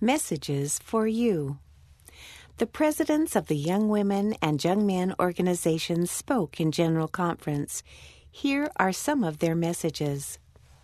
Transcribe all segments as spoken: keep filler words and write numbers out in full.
Messages for you. The presidents of the Young Women and Young Men organizations spoke in General Conference. Here are some of their messages.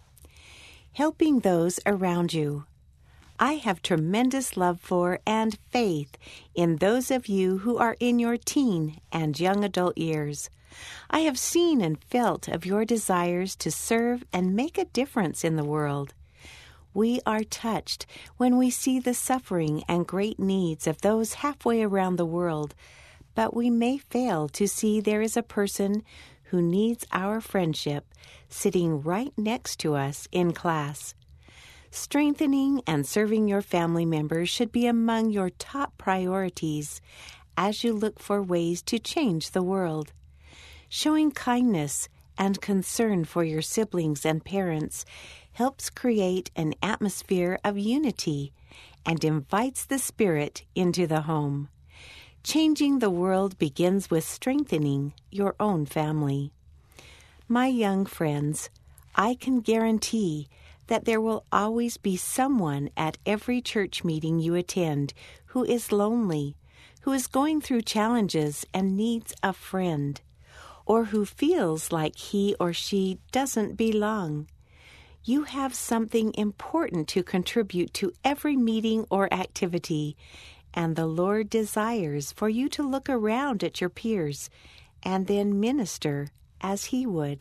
Helping those around you. I have tremendous love for and faith in those of you who are in your teen and young adult years. I have seen and felt of your desires to serve and make a difference in the world. We are touched when we see the suffering and great needs of those halfway around the world, but we may fail to see there is a person who needs our friendship sitting right next to us in class. Strengthening and serving your family members should be among your top priorities as you look for ways to change the world. Showing kindness and concern for your siblings and parents helps create an atmosphere of unity and invites the Spirit into the home. Changing the world begins with strengthening your own family. My young friends, I can guarantee that there will always be someone at every church meeting you attend who is lonely, who is going through challenges and needs a friend, or who feels like he or she doesn't belong. You have something important to contribute to every meeting or activity, and the Lord desires for you to look around at your peers and then minister as He would.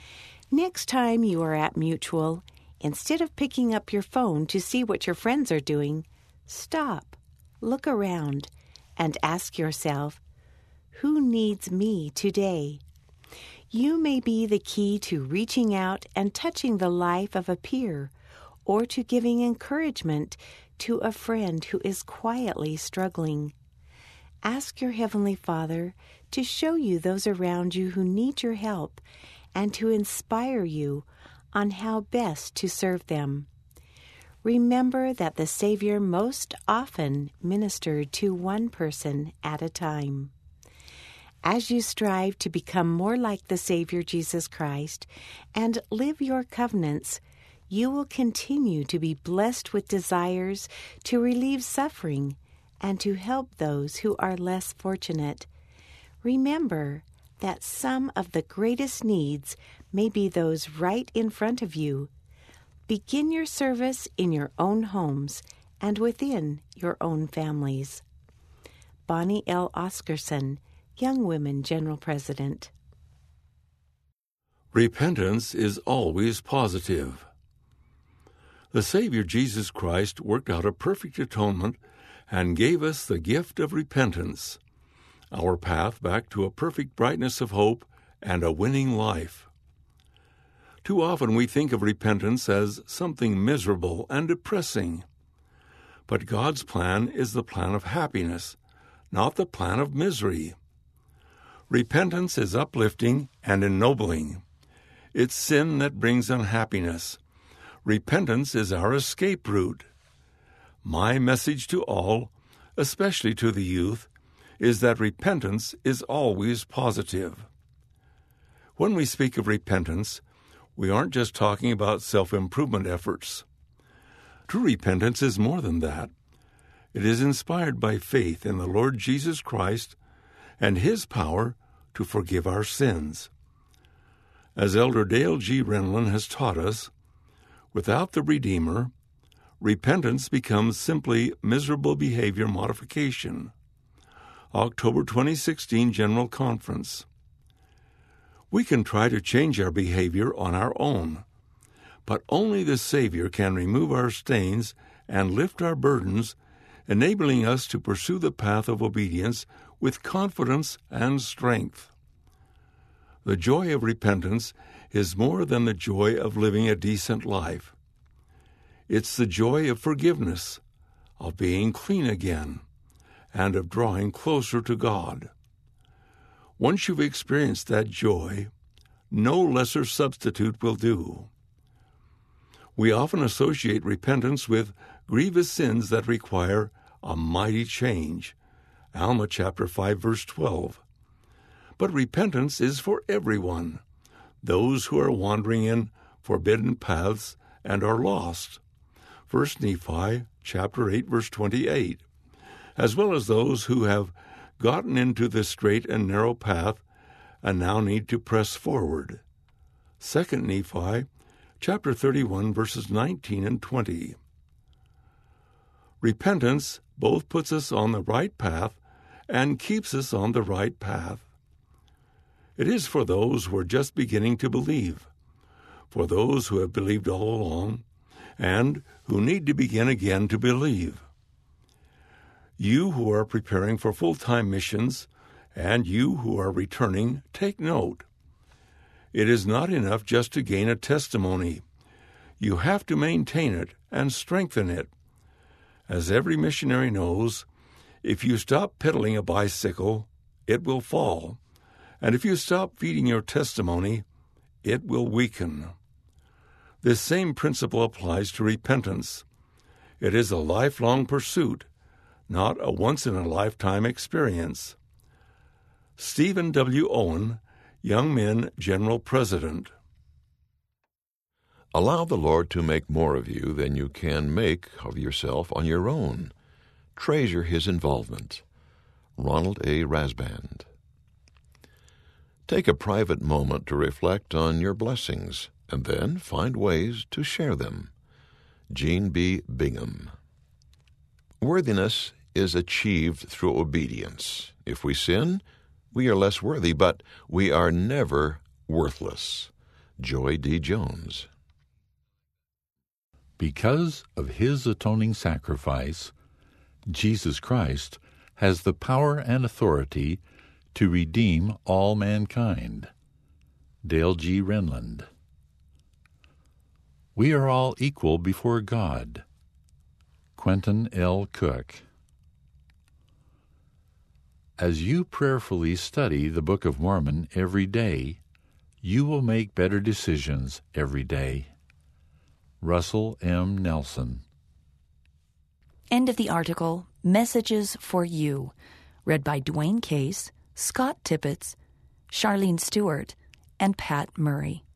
Next time you are at Mutual, instead of picking up your phone to see what your friends are doing, stop, look around, and ask yourself, who needs me today? You may be the key to reaching out and touching the life of a peer, or to giving encouragement to a friend who is quietly struggling. Ask your Heavenly Father to show you those around you who need your help and to inspire you on how best to serve them. Remember that the Savior most often ministered to one person at a time. As you strive to become more like the Savior Jesus Christ and live your covenants, you will continue to be blessed with desires to relieve suffering and to help those who are less fortunate. Remember that some of the greatest needs may be those right in front of you. Begin your service in your own homes and within your own families. Bonnie L. Oscarson, Young Women General President. Repentance is always positive. The Savior Jesus Christ worked out a perfect atonement and gave us the gift of repentance, our path back to a perfect brightness of hope and a winning life. Too often we think of repentance as something miserable and depressing. But God's plan is the plan of happiness, not the plan of misery. Repentance is uplifting and ennobling. It's sin that brings unhappiness. Repentance is our escape route. My message to all, especially to the youth, is that repentance is always positive. When we speak of repentance, we aren't just talking about self-improvement efforts. True repentance is more than that. It is inspired by faith in the Lord Jesus Christ and His power to forgive our sins. As Elder Dale G. Renlund has taught us, without the Redeemer, repentance becomes simply miserable behavior modification. October twenty sixteen General Conference. We can try to change our behavior on our own, but only the Savior can remove our stains and lift our burdens, enabling us to pursue the path of obedience with confidence and strength. The joy of repentance is more than the joy of living a decent life. It's the joy of forgiveness, of being clean again, and of drawing closer to God. Once you've experienced that joy, no lesser substitute will do. We often associate repentance with grievous sins that require a mighty change. Alma chapter five, verse twelve. But repentance is for everyone, those who are wandering in forbidden paths and are lost. First Nephi chapter eight, verse twenty-eight, as well as those who have gotten into the straight and narrow path and now need to press forward. Second Nephi, chapter thirty-one, verses nineteen and twenty. Repentance both puts us on the right path and keeps us on the right path. It is for those who are just beginning to believe, for those who have believed all along, and who need to begin again to believe. You who are preparing for full-time missions, and you who are returning, take note. It is not enough just to gain a testimony. You have to maintain it and strengthen it. As every missionary knows, if you stop pedaling a bicycle, it will fall, and if you stop feeding your testimony, it will weaken. This same principle applies to repentance. It is a lifelong pursuit, not a once-in-a-lifetime experience. Stephen W. Owen, Young Men General President. Allow the Lord to make more of you than you can make of yourself on your own. Treasure His involvement. Ronald A. Rasband. Take a private moment to reflect on your blessings, and then find ways to share them. Gene B. Bingham. Worthiness is achieved through obedience. If we sin, we are less worthy, but we are never worthless. Joy D. Jones. Because of His atoning sacrifice, Jesus Christ has the power and authority to redeem all mankind. Dale G. Renlund. We are all equal before God. Quentin L. Cook. As you prayerfully study the Book of Mormon every day, you will make better decisions every day. Russell M. Nelson. End of the article, Messages for You, read by Dwayne Case, Scott Tippett, Charlene Stewart, and Pat Murray.